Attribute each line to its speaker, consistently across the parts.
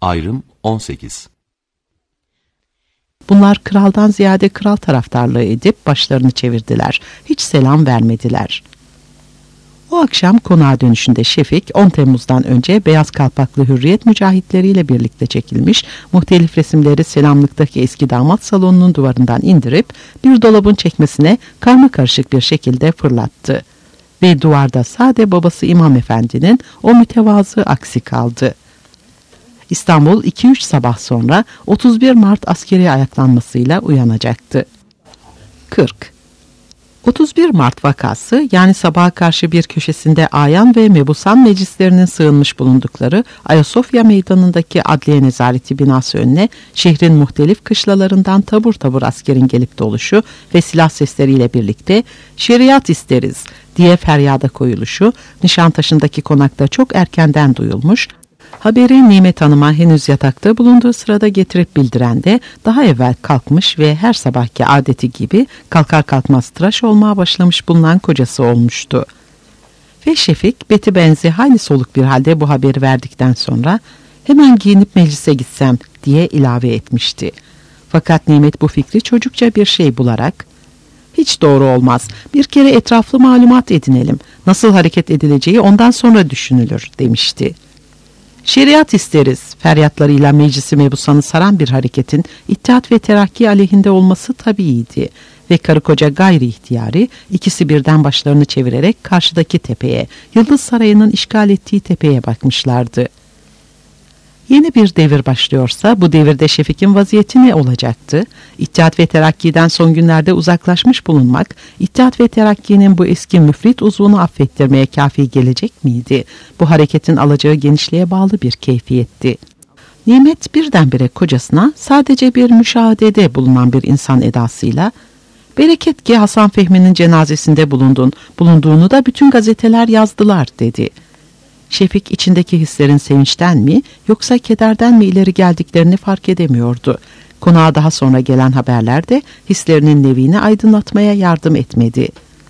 Speaker 1: Ayrım 18.
Speaker 2: Bunlar kraldan ziyade kral taraftarlığı edip başlarını çevirdiler. Hiç selam vermediler. O akşam konağa dönüşünde Şefik 10 Temmuz'dan önce beyaz kalpaklı hürriyet mücahitleriyle birlikte çekilmiş, muhtelif resimleri selamlıktaki eski damat salonunun duvarından indirip bir dolabın çekmesine karmakarışık bir şekilde fırlattı. Ve duvarda sade babası İmam Efendi'nin o mütevazı aksi kaldı. İstanbul 2-3 sabah sonra 31 Mart askeri ayaklanmasıyla uyanacaktı. 40. 31 Mart vakası, yani sabaha karşı bir köşesinde ayan ve mebusan meclislerinin sığınmış bulundukları Ayasofya Meydanı'ndaki Adliye Nezareti binası önüne şehrin muhtelif kışlalarından tabur tabur askerin gelip doluşu ve silah sesleriyle birlikte "Şeriat isteriz" diye feryada koyuluşu Nişantaşı'ndaki konakta çok erkenden duyulmuş. Haberi Nimet Hanım'a henüz yatakta bulunduğu sırada getirip bildiren de daha evvel kalkmış ve her sabahki adeti gibi kalkar kalkmaz tıraş olmaya başlamış bulunan kocası olmuştu. Ve Şefik, beti benzi hayli soluk bir halde bu haberi verdikten sonra "Hemen giyinip meclise gitsem" diye ilave etmişti. Fakat Nimet bu fikri çocukça bir şey bularak "Hiç doğru olmaz, bir kere etraflı malumat edinelim, nasıl hareket edileceği ondan sonra düşünülür" demişti. "Şeriat isteriz" feryatlarıyla meclisi mebusanı saran bir hareketin İttihat ve Terakki aleyhinde olması tabiiydi ve karı koca gayri ihtiyari ikisi birden başlarını çevirerek karşıdaki tepeye, Yıldız Sarayı'nın işgal ettiği tepeye bakmışlardı. Yeni bir devir başlıyorsa bu devirde Şefik'in vaziyeti ne olacaktı? İttihat ve Terakki'den son günlerde uzaklaşmış bulunmak, İttihat ve Terakki'nin bu eski müfrit uzvunu affettirmeye kafi gelecek miydi? Bu hareketin alacağı genişliğe bağlı bir keyfiyetti. Nimet birdenbire kocasına sadece bir müşahedede bulunan bir insan edasıyla "Bereket ki Hasan Fehmi'nin cenazesinde bulunduğunu da bütün gazeteler yazdılar" dedi. Şefik içindeki hislerin sevinçten mi yoksa kederden mi ileri geldiklerini fark edemiyordu. Konağa daha sonra gelen haberler de hislerinin nevini aydınlatmaya yardım etmedi.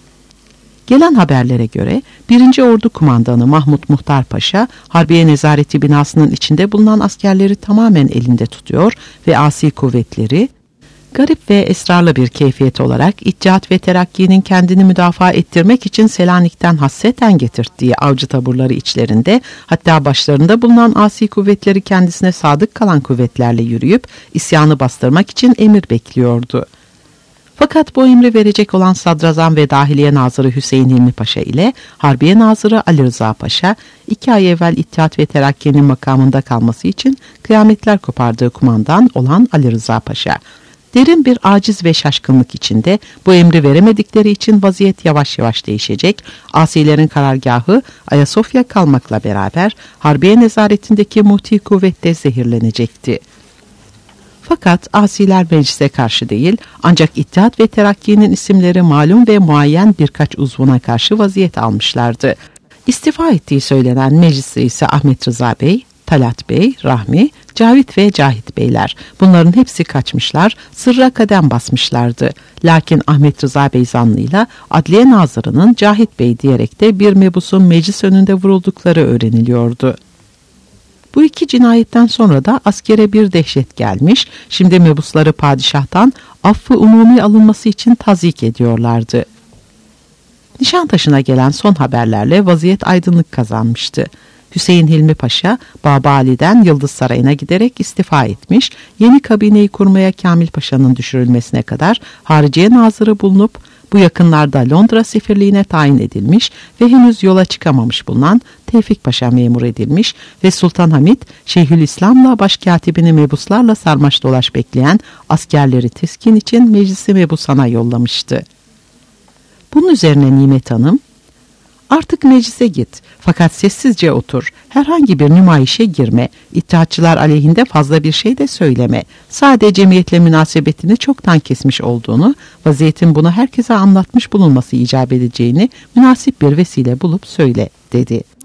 Speaker 2: Gelen haberlere göre 1. Ordu Kumandanı Mahmut Muhtar Paşa, Harbiye Nezareti binasının içinde bulunan askerleri tamamen elinde tutuyor ve asi kuvvetleri, garip ve esrarlı bir keyfiyet olarak İttihat ve Terakki'nin kendini müdafaa ettirmek için Selanik'ten hasreten getirttiği avcı taburları içlerinde, hatta başlarında bulunan asi kuvvetleri kendisine sadık kalan kuvvetlerle yürüyüp isyanı bastırmak için emir bekliyordu. Fakat bu emri verecek olan Sadrazam ve Dahiliye Nazırı Hüseyin Hilmi Paşa ile Harbiye Nazırı Ali Rıza Paşa, 2 ay evvel İttihat ve Terakki'nin makamında kalması için kıyametler kopardığı kumandan olan Ali Rıza Paşa, derin bir aciz ve şaşkınlık içinde bu emri veremedikleri için vaziyet yavaş yavaş değişecek, asilerin karargahı Ayasofya kalmakla beraber Harbiye Nezaretindeki muhti kuvvet de zehirlenecekti. Fakat asiler meclise karşı değil, ancak İttihat ve Terakki'nin isimleri malum ve muayyen birkaç uzvuna karşı vaziyet almışlardı. İstifa ettiği söylenen meclis reisi Ahmet Rıza Bey, Talat Bey, Rahmi, Cavit ve Cahit Beyler, bunların hepsi kaçmışlar, sırra kadem basmışlardı. Lakin Ahmet Rıza Bey zanlıyla Adliye Nazırı'nın Cahit Bey diyerek de bir mebusun meclis önünde vuruldukları öğreniliyordu. Bu iki cinayetten sonra da askere bir dehşet gelmiş, şimdi mebusları padişahtan affı umumi alınması için tazyik ediyorlardı. Nişantaşı'na gelen son haberlerle vaziyet aydınlık kazanmıştı. Hüseyin Hilmi Paşa, Baba Ali'den Yıldız Sarayı'na giderek istifa etmiş, yeni kabineyi kurmaya Kamil Paşa'nın düşürülmesine kadar Hariciye Nazırı bulunup, bu yakınlarda Londra sefirliğine tayin edilmiş ve henüz yola çıkamamış bulunan Tevfik Paşa memur edilmiş ve Sultan Hamid, Şeyhülislam'la başkatibini mebuslarla sarmaş dolaş bekleyen askerleri teskin için meclisi mebusana yollamıştı. Bunun üzerine Nimet Hanım, "Artık meclise git, fakat sessizce otur, herhangi bir nümayişe girme, İttihatçılar aleyhinde fazla bir şey de söyleme, sadece cemiyetle münasebetini çoktan kesmiş olduğunu, vaziyetin bunu herkese anlatmış bulunması icap edeceğini münasip bir vesile bulup söyle" dedi.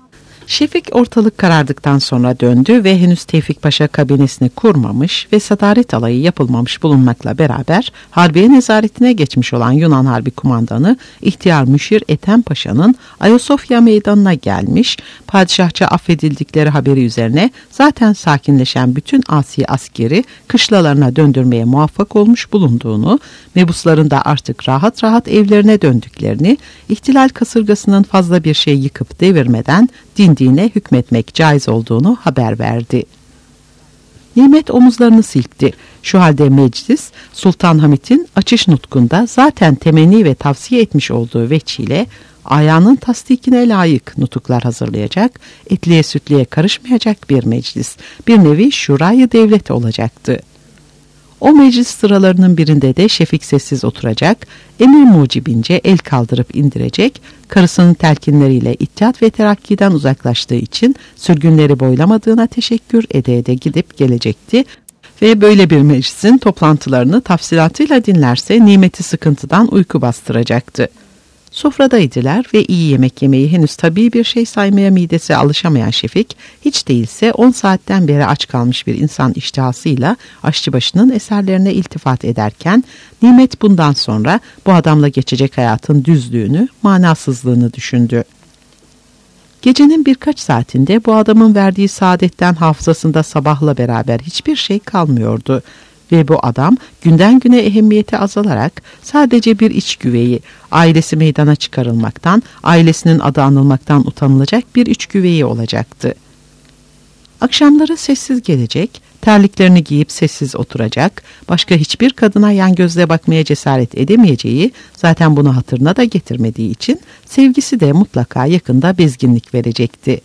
Speaker 2: Şefik ortalık karardıktan sonra döndü ve henüz Tevfik Paşa kabinesini kurmamış ve sadaret alayı yapılmamış bulunmakla beraber harbiye nezaretine geçmiş olan Yunan Harbi Kumandanı İhtiyar Müşir Ethem Paşa'nın Ayasofya meydanına gelmiş, padişahça affedildikleri haberi üzerine zaten sakinleşen bütün asi askeri kışlalarına döndürmeye muvaffak olmuş bulunduğunu, mebusların da artık rahat rahat evlerine döndüklerini, ihtilal kasırgasının fazla bir şey yıkıp devirmeden dindiğine hükmetmek caiz olduğunu haber verdi. Nimet omuzlarını silkti. Şu halde meclis, Sultan Hamit'in açış nutkunda zaten temenni ve tavsiye etmiş olduğu veçhiyle ayağının tasdikine layık nutuklar hazırlayacak, etliye sütliye karışmayacak bir meclis, bir nevi şurayı devlet olacaktı. O meclis sıralarının birinde de Şefik sessiz oturacak, emir mucibince el kaldırıp indirecek, karısının telkinleriyle İttihat ve Terakki'den uzaklaştığı için sürgünleri boylamadığına teşekkür ede gidip gelecekti ve böyle bir meclisin toplantılarını tafsilatıyla dinlerse nimeti sıkıntıdan uyku bastıracaktı. Sofradaydılar ve iyi yemek yemeyi henüz tabii bir şey saymaya midesi alışamayan Şefik, hiç değilse 10 saatten beri aç kalmış bir insan iştihasıyla aşçıbaşının eserlerine iltifat ederken, Nimet bundan sonra bu adamla geçecek hayatın düzlüğünü, manasızlığını düşündü. Gecenin birkaç saatinde bu adamın verdiği saadetten hafızasında sabahla beraber hiçbir şey kalmıyordu. Ve bu adam günden güne ehemmiyeti azalarak sadece bir iç güveyi, ailesi meydana çıkarılmaktan, ailesinin adı anılmaktan utanılacak bir iç güveyi olacaktı. Akşamları sessiz gelecek, terliklerini giyip sessiz oturacak, başka hiçbir kadına yan gözle bakmaya cesaret edemeyeceği, zaten bunu hatırına da getirmediği için sevgisi de mutlaka yakında bezginlik verecekti.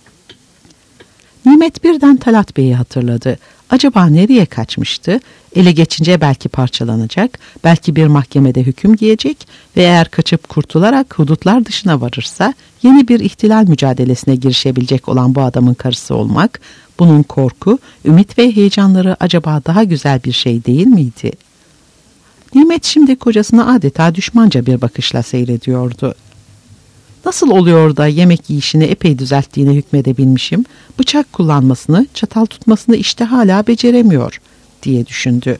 Speaker 2: Nimet birden Talat Bey'i hatırladı. Acaba nereye kaçmıştı? Ele geçince belki parçalanacak, belki bir mahkemede hüküm giyecek ve eğer kaçıp kurtularak hudutlar dışına varırsa yeni bir ihtilal mücadelesine girişebilecek olan bu adamın karısı olmak, bunun korku, ümit ve heyecanları acaba daha güzel bir şey değil miydi? Nimet şimdi kocasına adeta düşmanca bir bakışla seyrediyordu. Nasıl oluyor da yemek yiyişini epey düzelttiğine hükmedebilmişim, bıçak kullanmasını, çatal tutmasını işte hala beceremiyor diye düşündü.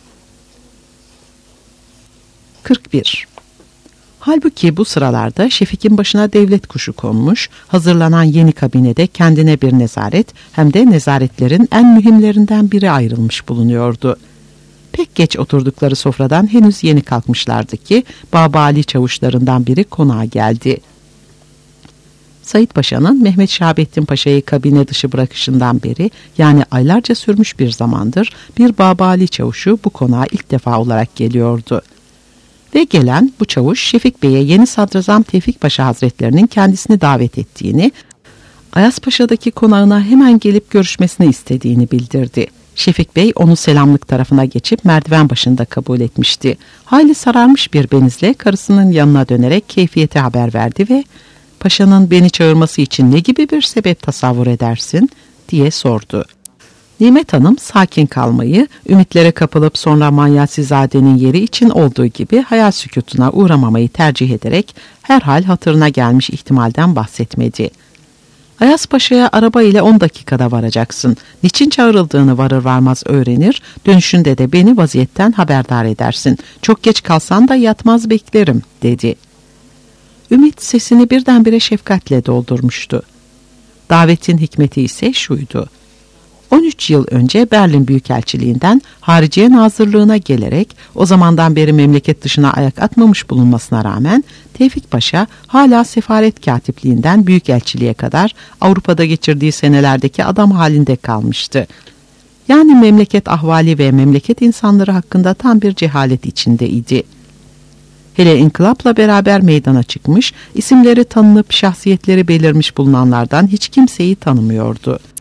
Speaker 2: 41. Halbuki bu sıralarda Şefik'in başına devlet kuşu konmuş, hazırlanan yeni kabinede kendine bir nezaret, hem de nezaretlerin en mühimlerinden biri ayrılmış bulunuyordu. Pek geç oturdukları sofradan henüz yeni kalkmışlardı ki Baba Ali çavuşlarından biri konağa geldi. Said Paşa'nın Mehmet Şahabettin Paşa'yı kabine dışı bırakışından beri, yani aylarca sürmüş bir zamandır, bir Babali çavuşu bu konağa ilk defa olarak geliyordu. Ve gelen bu çavuş Şefik Bey'e yeni sadrazam Tevfik Paşa Hazretlerinin kendisini davet ettiğini, Ayaspaşa'daki konağına hemen gelip görüşmesini istediğini bildirdi. Şefik Bey onu selamlık tarafına geçip merdiven başında kabul etmişti. Hayli sararmış bir benizle karısının yanına dönerek keyfiyeti haber verdi ve "Paşa'nın beni çağırması için ne gibi bir sebep tasavvur edersin?" diye sordu. Nimet Hanım sakin kalmayı, ümitlere kapılıp sonra Manyasizade'nin yeri için olduğu gibi hayal sükutuna uğramamayı tercih ederek herhal hatırına gelmiş ihtimalden bahsetmedi. "Ayas Paşa'ya araba ile 10 dakikada varacaksın. Niçin çağrıldığını varır varmaz öğrenir, dönüşünde de beni vaziyetten haberdar edersin. Çok geç kalsan da yatmaz beklerim," dedi. Ümit sesini birdenbire şefkatle doldurmuştu. Davetin hikmeti ise şuydu: 13 yıl önce Berlin Büyükelçiliğinden Hariciye Nazırlığına gelerek o zamandan beri memleket dışına ayak atmamış bulunmasına rağmen Tevfik Paşa hala sefaret katipliğinden Büyükelçiliğe kadar Avrupa'da geçirdiği senelerdeki adam halinde kalmıştı. Yani memleket ahvali ve memleket insanları hakkında tam bir cehalet içindeydi. Hele inkılapla beraber meydana çıkmış, isimleri tanınıp şahsiyetleri belirmiş bulunanlardan hiç kimseyi tanımıyordu.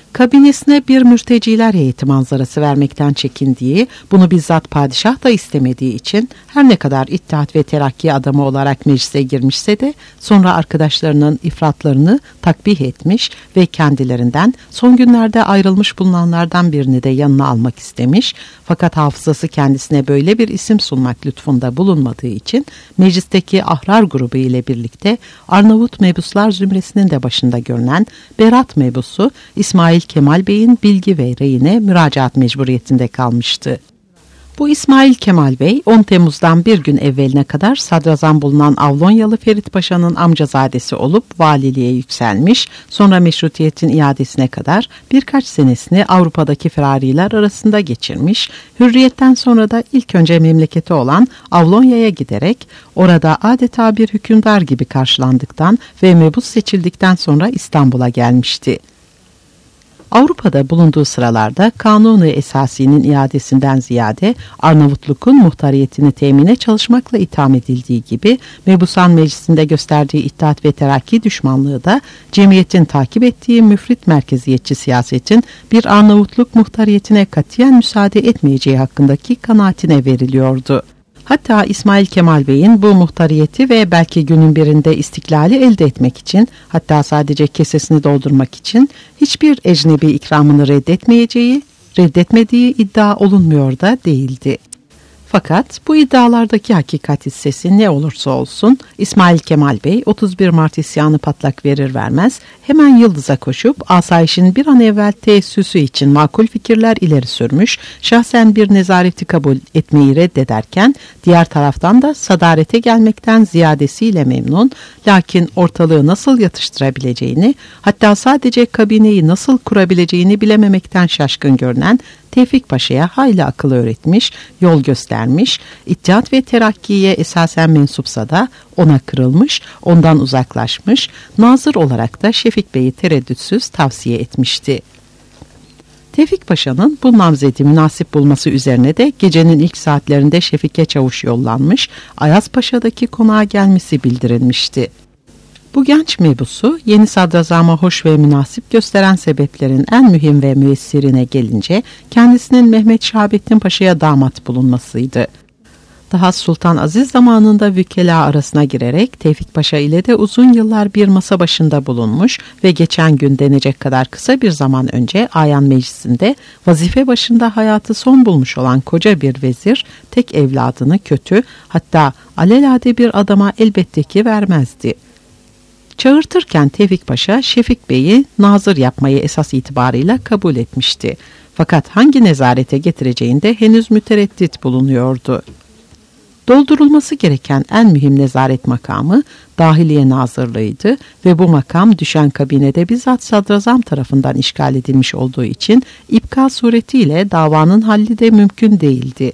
Speaker 2: Kabinesine bir mürteciler heyeti manzarası vermekten çekindiği, bunu bizzat padişah da istemediği için her ne kadar İttihat ve Terakki adamı olarak meclise girmişse de sonra arkadaşlarının ifratlarını takbih etmiş ve kendilerinden son günlerde ayrılmış bulunanlardan birini de yanına almak istemiş. Fakat hafızası kendisine böyle bir isim sunmak lütfunda bulunmadığı için meclisteki ahrar grubu ile birlikte Arnavut mebuslar zümresinin de başında görünen Berat mebusu İsmail Kemal Bey'in bilgi ve reyine müracaat mecburiyetinde kalmıştı. Bu İsmail Kemal Bey 10 Temmuz'dan bir gün evveline kadar sadrazam bulunan Avlonyalı Ferit Paşa'nın amcazadesi olup valiliğe yükselmiş, sonra meşrutiyetin iadesine kadar birkaç senesini Avrupa'daki firariler arasında geçirmiş, hürriyetten sonra da ilk önce memleketi olan Avlonya'ya giderek orada adeta bir hükümdar gibi karşılandıktan ve mebus seçildikten sonra İstanbul'a gelmişti. Avrupa'da bulunduğu sıralarda Kanuni Esasi'nin iadesinden ziyade Arnavutluk'un muhtariyetini temine çalışmakla itham edildiği gibi Mebusan Meclisi'nde gösterdiği İttihat ve Terakki düşmanlığı da cemiyetin takip ettiği müfrit merkeziyetçi siyasetin bir Arnavutluk muhtariyetine katiyen müsaade etmeyeceği hakkındaki kanaatine veriliyordu. Hatta İsmail Kemal Bey'in bu muhtariyeti ve belki günün birinde istiklali elde etmek için, hatta sadece kesesini doldurmak için hiçbir ecnebi ikramını reddetmediği iddia olunmuyor da değildi. Fakat bu iddialardaki hakikat hissesi ne olursa olsun İsmail Kemal Bey 31 Mart isyanı patlak verir vermez hemen Yıldız'a koşup asayişin bir an evvel teessüsü için makul fikirler ileri sürmüş, şahsen bir nezareti kabul etmeyi reddederken diğer taraftan da sadarete gelmekten ziyadesiyle memnun, lakin ortalığı nasıl yatıştırabileceğini, hatta sadece kabineyi nasıl kurabileceğini bilememekten şaşkın görünen Tevfik Paşa'ya hayli akıl öğretmiş, yol göstermiş, İttihat ve Terakki'ye esasen mensupsa da ona kırılmış, ondan uzaklaşmış, nazır olarak da Şefik Bey'i tereddütsüz tavsiye etmişti. Tevfik Paşa'nın bu namzedi münasip bulması üzerine de gecenin ilk saatlerinde Şefik'e çavuş yollanmış, Ayaz Paşa'daki konağa gelmesi bildirilmişti. Bu genç mebusu yeni sadrazama hoş ve münasip gösteren sebeplerin en mühim ve müessirine gelince kendisinin Mehmet Şahabettin Paşa'ya damat bulunmasıydı. Daha Sultan Aziz zamanında vükela arasına girerek Tevfik Paşa ile de uzun yıllar bir masa başında bulunmuş ve geçen gün denecek kadar kısa bir zaman önce Ayan Meclisi'nde vazife başında hayatı son bulmuş olan koca bir vezir tek evladını kötü, hatta alelade bir adama elbette ki vermezdi. Çağırtırken Tevfik Paşa Şefik Bey'i nazır yapmayı esas itibarıyla kabul etmişti. Fakat hangi nezarete getireceğinde henüz mütereddit bulunuyordu. Doldurulması gereken en mühim nezaret makamı Dahiliye Nazırlığıydı ve bu makam düşen kabinede bizzat sadrazam tarafından işgal edilmiş olduğu için ipka suretiyle davanın halli de mümkün değildi.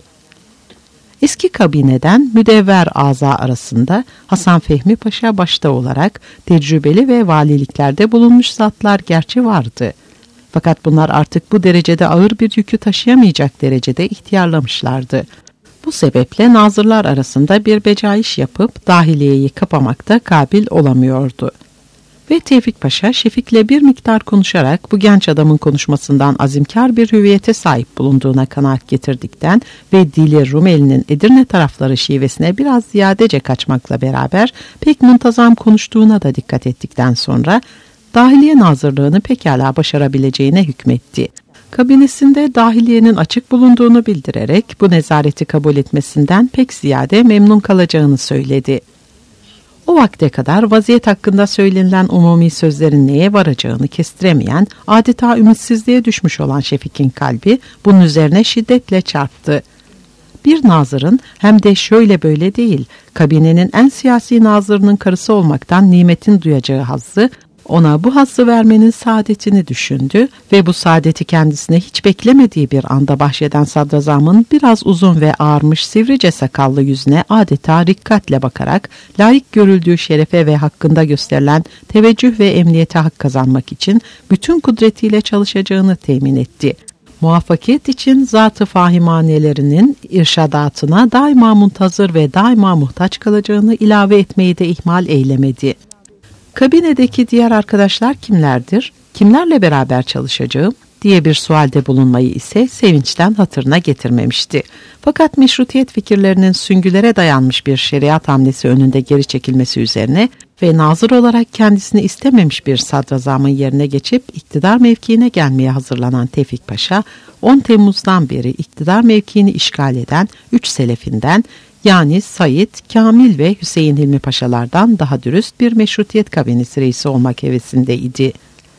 Speaker 2: Eski kabineden müdevver aza arasında Hasan Fehmi Paşa başta olarak tecrübeli ve valiliklerde bulunmuş zatlar gerçi vardı. Fakat bunlar artık bu derecede ağır bir yükü taşıyamayacak derecede ihtiyarlamışlardı. Bu sebeple nazırlar arasında bir becaiş yapıp dahiliyeyi kapamakta kabil olamıyordu. Ve Tevfik Paşa Şefik'le bir miktar konuşarak bu genç adamın konuşmasından azimkar bir hüviyete sahip bulunduğuna kanaat getirdikten ve dili Rumeli'nin Edirne tarafları şivesine biraz ziyadece kaçmakla beraber pek muntazam konuştuğuna da dikkat ettikten sonra Dahiliye Nazırlığını pekala başarabileceğine hükmetti. Kabinesinde dahiliyenin açık bulunduğunu bildirerek bu nezareti kabul etmesinden pek ziyade memnun kalacağını söyledi. O vakte kadar vaziyet hakkında söylenilen umumi sözlerin neye varacağını kestiremeyen, adeta ümitsizliğe düşmüş olan Şefik'in kalbi bunun üzerine şiddetle çarptı. Bir nazırın hem de şöyle böyle değil, kabinenin en siyasi nazırının karısı olmaktan nimetin duyacağı hazzı, ona bu hazzı vermenin saadetini düşündü ve bu saadeti kendisine hiç beklemediği bir anda bahşeden sadrazamın biraz uzun ve ağarmış sivrice sakallı yüzüne adeta rikkatle bakarak layık görüldüğü şerefe ve hakkında gösterilen teveccüh ve emniyete hak kazanmak için bütün kudretiyle çalışacağını temin etti. Muvaffakiyet için zat-ı fahimanelerinin irşadatına daima muntazır ve daima muhtaç kalacağını ilave etmeyi de ihmal eylemedi. Kabinedeki diğer arkadaşlar kimlerdir? Kimlerle beraber çalışacağım diye bir sualde bulunmayı ise sevinçten hatırına getirmemişti. Fakat meşrutiyet fikirlerinin süngülere dayanmış bir şeriat hamlesi önünde geri çekilmesi üzerine ve nazır olarak kendisini istememiş bir sadrazamın yerine geçip iktidar mevkiine gelmeye hazırlanan Tevfik Paşa, 10 Temmuz'dan beri iktidar mevkiini işgal eden 3 selefinden, yani Said, Kamil ve Hüseyin Hilmi Paşalardan daha dürüst bir meşrutiyet kabinesi reisi olmak hevesindeydi.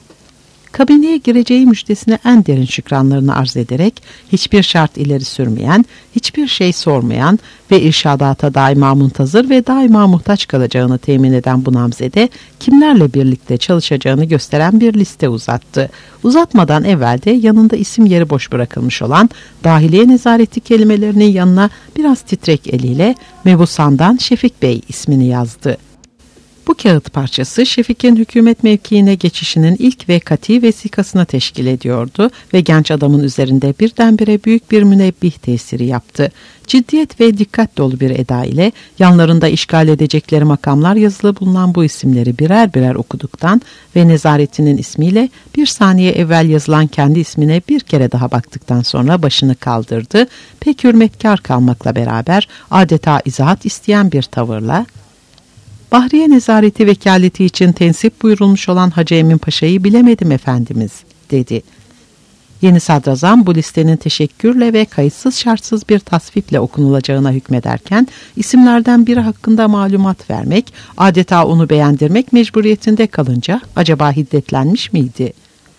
Speaker 2: Kabineye gireceği müjdesine en derin şükranlarını arz ederek hiçbir şart ileri sürmeyen, hiçbir şey sormayan ve irşadata daima muntazır ve daima muhtaç kalacağını temin eden bu namzede kimlerle birlikte çalışacağını gösteren bir liste uzattı. Uzatmadan evvel de yanında isim yeri boş bırakılmış olan Dahiliye Nezareti kelimelerinin yanına biraz titrek eliyle Mebusan'dan Şefik Bey ismini yazdı. Bu kağıt parçası Şefik'in hükümet mevkiine geçişinin ilk ve kati vesikasını teşkil ediyordu ve genç adamın üzerinde birdenbire büyük bir münebbih tesiri yaptı. Ciddiyet ve dikkat dolu bir eda ile yanlarında işgal edecekleri makamlar yazılı bulunan bu isimleri birer birer okuduktan ve nezaretinin ismiyle bir saniye evvel yazılan kendi ismine bir kere daha baktıktan sonra başını kaldırdı. Pek hürmetkar kalmakla beraber adeta izahat isteyen bir tavırla, "Bahriye Nezareti vekaleti için tensip buyurulmuş olan Hacı Emin Paşa'yı bilemedim efendimiz," dedi. Yeni sadrazam bu listenin teşekkürle ve kayıtsız şartsız bir tasviple okunulacağına hükmederken isimlerden biri hakkında malumat vermek, adeta onu beğendirmek mecburiyetinde kalınca acaba hiddetlenmiş miydi?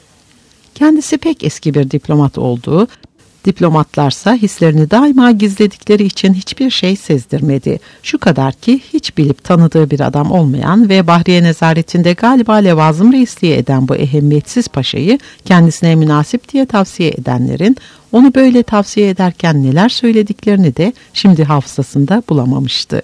Speaker 2: Kendisi pek eski bir diplomat olduğu, diplomatlarsa hislerini daima gizledikleri için hiçbir şey sezdirmedi. Şu kadar ki hiç bilip tanıdığı bir adam olmayan ve Bahriye Nezaretinde galiba levazım reisliği eden bu ehemmiyetsiz paşayı kendisine münasip diye tavsiye edenlerin onu böyle tavsiye ederken neler söylediklerini de şimdi hafızasında bulamamıştı.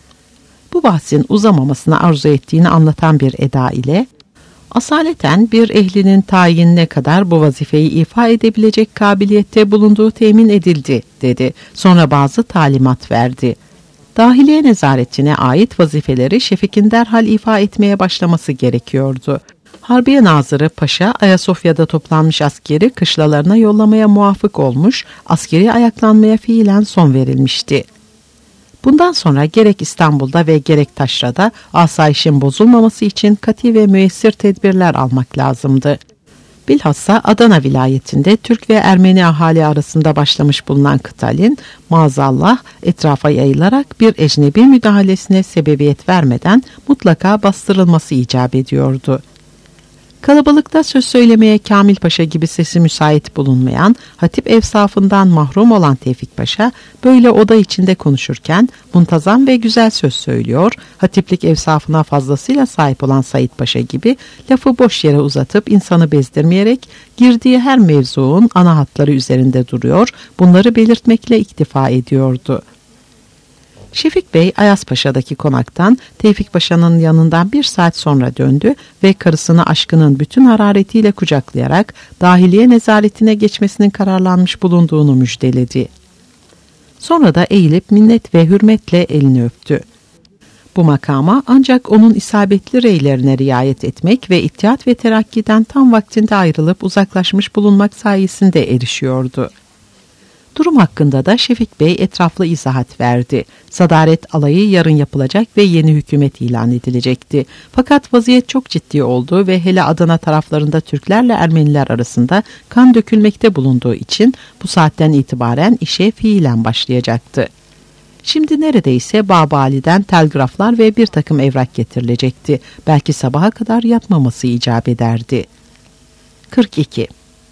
Speaker 2: Bu bahsin uzamamasını arzu ettiğini anlatan bir eda ile, "Asaleten bir ehlinin tayinine kadar bu vazifeyi ifa edebilecek kabiliyette bulunduğu temin edildi," dedi. Sonra bazı talimat verdi. Dahiliye Nezaretine ait vazifeleri Şefik'in derhal ifa etmeye başlaması gerekiyordu. Harbiye Nazırı Paşa, Ayasofya'da toplanmış askeri kışlalarına yollamaya muvafık olmuş, askeri ayaklanmaya fiilen son verilmişti. Bundan sonra gerek İstanbul'da ve gerek Taşra'da asayişin bozulmaması için kati ve müessir tedbirler almak lazımdı. Bilhassa Adana vilayetinde Türk ve Ermeni ahali arasında başlamış bulunan kıtalin maazallah etrafa yayılarak bir ecnebi müdahalesine sebebiyet vermeden mutlaka bastırılması icap ediyordu. Kalabalıkta söz söylemeye Kamil Paşa gibi sesi müsait bulunmayan, hatip evsafından mahrum olan Tevfik Paşa, böyle oda içinde konuşurken muntazam ve güzel söz söylüyor, hatiplik evsafına fazlasıyla sahip olan Said Paşa gibi lafı boş yere uzatıp insanı bezdirmeyerek girdiği her mevzuun ana hatları üzerinde duruyor, bunları belirtmekle iktifa ediyordu. Şefik Bey Ayazpaşa'daki konaktan Tevfik Paşa'nın yanından 1 saat sonra döndü ve karısını aşkının bütün hararetiyle kucaklayarak Dahiliye Nezaretine geçmesinin kararlanmış bulunduğunu müjdeledi. Sonra da eğilip minnet ve hürmetle elini öptü. Bu makama ancak onun isabetli reylerine riayet etmek ve İttihat ve Terakki'den tam vaktinde ayrılıp uzaklaşmış bulunmak sayesinde erişiyordu. Durum hakkında da Şefik Bey etraflı izahat verdi. Sadaret alayı yarın yapılacak ve yeni hükümet ilan edilecekti. Fakat vaziyet çok ciddi oldu ve hele Adana taraflarında Türklerle Ermeniler arasında kan dökülmekte bulunduğu için bu saatten itibaren işe fiilen başlayacaktı. Şimdi neredeyse Babali'den telgraflar ve bir takım evrak getirilecekti. Belki sabaha kadar yatmaması icap ederdi. 42.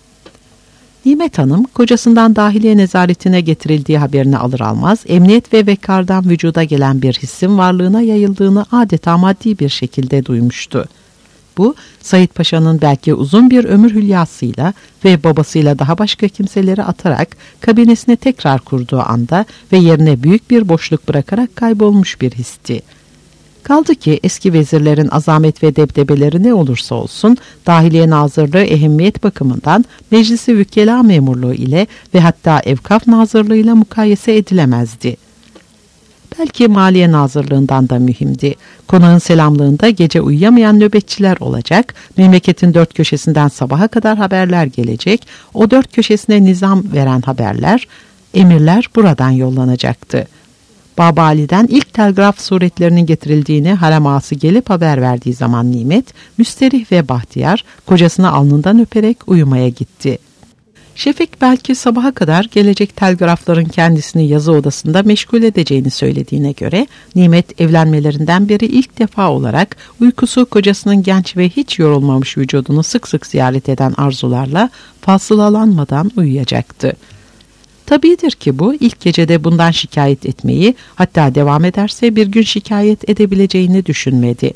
Speaker 2: Nimet Hanım, kocasından Dahiliye Nezaretine getirildiği haberini alır almaz, emniyet ve vekardan vücuda gelen bir hissin varlığına yayıldığını adeta maddi bir şekilde duymuştu. Bu, Said Paşa'nın belki uzun bir ömür hülyasıyla ve babasıyla daha başka kimseleri atarak kabinesini tekrar kurduğu anda ve yerine büyük bir boşluk bırakarak kaybolmuş bir histi. Kaldı ki eski vezirlerin azamet ve debdebeleri ne olursa olsun Dahiliye Nazırlığı ehemmiyet bakımından Meclisi Vükela memurluğu ile ve hatta Evkaf Nazırlığı ile mukayese edilemezdi. Belki Maliye Nazırlığından da mühimdi. Konağın selamlığında gece uyuyamayan nöbetçiler olacak, memleketin dört köşesinden sabaha kadar haberler gelecek, o dört köşesine nizam veren haberler, emirler buradan yollanacaktı. Baba Ali'den ilk telgraf suretlerinin getirildiğini harem ağası gelip haber verdiği zaman Nimet, müsterih ve bahtiyar, kocasını alnından öperek uyumaya gitti. Şefik belki sabaha kadar gelecek telgrafların kendisini yazı odasında meşgul edeceğini söylediğine göre, Nimet evlenmelerinden beri ilk defa olarak uykusu kocasının genç ve hiç yorulmamış vücudunu sık sık ziyaret eden arzularla fasılalanmadan uyuyacaktı. Tabidir ki bu ilk gecede bundan şikayet etmeyi, hatta devam ederse bir gün şikayet edebileceğini düşünmedi.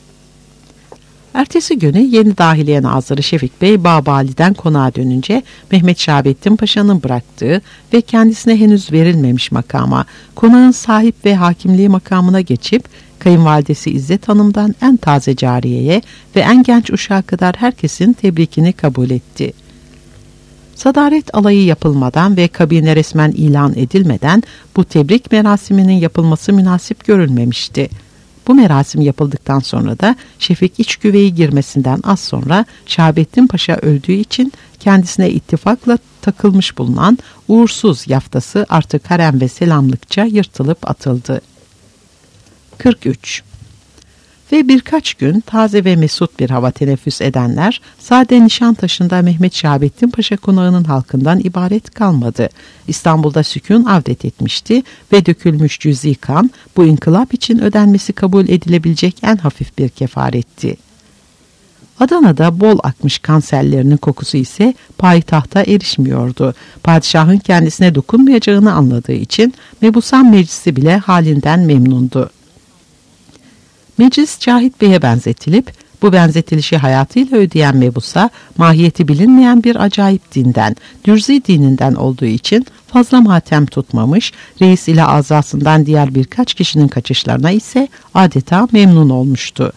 Speaker 2: Ertesi günü yeni Dahiliye Nazırı Şefik Bey Baba Ali'den konağa dönünce Mehmet Şahabettin Paşa'nın bıraktığı ve kendisine henüz verilmemiş makama, konağın sahip ve hakimliği makamına geçip kayınvalidesi İzzet Hanım'dan en taze cariyeye ve en genç uşağa kadar herkesin tebrikini kabul etti. Sadaret alayı yapılmadan ve kabine resmen ilan edilmeden bu tebrik merasiminin yapılması münasip görülmemişti. Bu merasim yapıldıktan sonra da Şefik iç güveyi girmesinden az sonra Şahabettin Paşa öldüğü için kendisine ittifakla takılmış bulunan uğursuz yaftası artık harem ve selamlıkça yırtılıp atıldı. 43. Ve birkaç gün taze ve mesut bir hava teneffüs edenler, sade Nişantaşı'nda Mehmet Şahabettin Paşa konağının halkından ibaret kalmadı. İstanbul'da sükûn avdet etmişti ve dökülmüş cüz'i kan, bu inkılap için ödenmesi kabul edilebilecek en hafif bir kefaretti. Adana'da bol akmış kan sellerinin kokusu ise payitahta erişmiyordu. Padişahın kendisine dokunmayacağını anladığı için Mebusan Meclisi bile halinden memnundu. Meclis Cahit Bey'e benzetilip, bu benzetilişi hayatıyla ödeyen Mebusa, mahiyeti bilinmeyen bir acayip dinden, Dürzi dininden olduğu için fazla matem tutmamış, reis ile azasından diğer birkaç kişinin kaçışlarına ise adeta memnun olmuştu.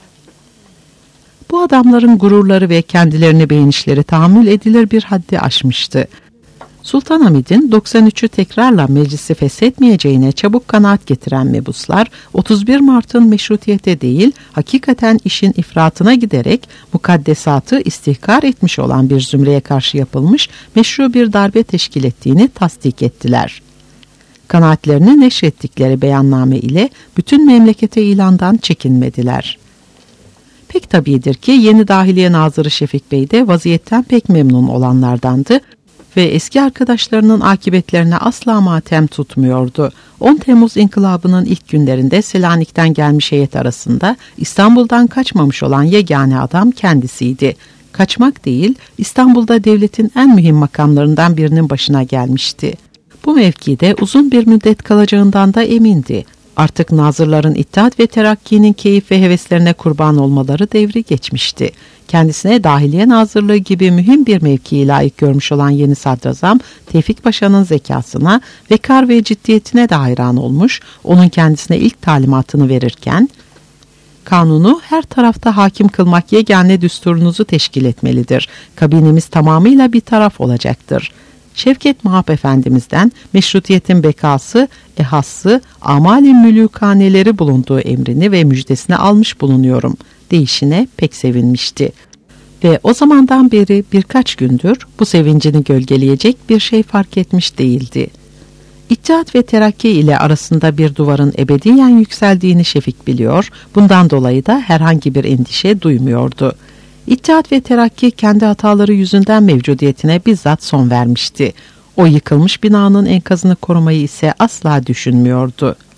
Speaker 2: Bu adamların gururları ve kendilerini beğenişleri tahammül edilir bir haddi aşmıştı. Sultan Hamid'in 93'ü tekrarla meclisi feshetmeyeceğine çabuk kanaat getiren mebuslar, 31 Mart'ın meşrutiyete değil, hakikaten işin ifratına giderek mukaddesatı istihkar etmiş olan bir zümreye karşı yapılmış meşru bir darbe teşkil ettiğini tasdik ettiler. Kanaatlerini neşrettikleri beyanname ile bütün memlekete ilandan çekinmediler. Pek tabidir ki yeni Dahiliye Nazırı Şefik Bey de vaziyetten pek memnun olanlardandı ve eski arkadaşlarının akıbetlerine asla matem tutmuyordu. 10 Temmuz İnkılabı'nın ilk günlerinde Selanik'ten gelmiş heyet arasında İstanbul'dan kaçmamış olan yegane adam kendisiydi. Kaçmak değil, İstanbul'da devletin en mühim makamlarından birinin başına gelmişti. Bu mevkide uzun bir müddet kalacağından da emindi. Artık nazırların İttihat ve Terakki'nin keyif ve heveslerine kurban olmaları devri geçmişti. Kendisine Dahiliye Nazırlığı gibi mühim bir mevkiyi layık görmüş olan yeni sadrazam, Tevfik Paşa'nın zekasına, vekar ve ciddiyetine de hayran olmuş, onun kendisine ilk talimatını verirken, kanunu her tarafta hakim kılmak yegane düsturunuzu teşkil etmelidir. Kabinemiz tamamıyla bir taraf olacaktır. Şevket Mahap Efendimiz'den meşrutiyetin bekası, ehassı, amali mülükaneleri bulunduğu emrini ve müjdesini almış bulunuyorum deyişine pek sevinmişti. Ve o zamandan beri birkaç gündür bu sevincini gölgeleyecek bir şey fark etmiş değildi. İttihat ve Terakki ile arasında bir duvarın ebediyen yükseldiğini Şefik biliyor, bundan dolayı da herhangi bir endişe duymuyordu. İttihat ve Terakki kendi hataları yüzünden mevcudiyetine bizzat son vermişti. O yıkılmış binanın enkazını korumayı ise asla düşünmüyordu.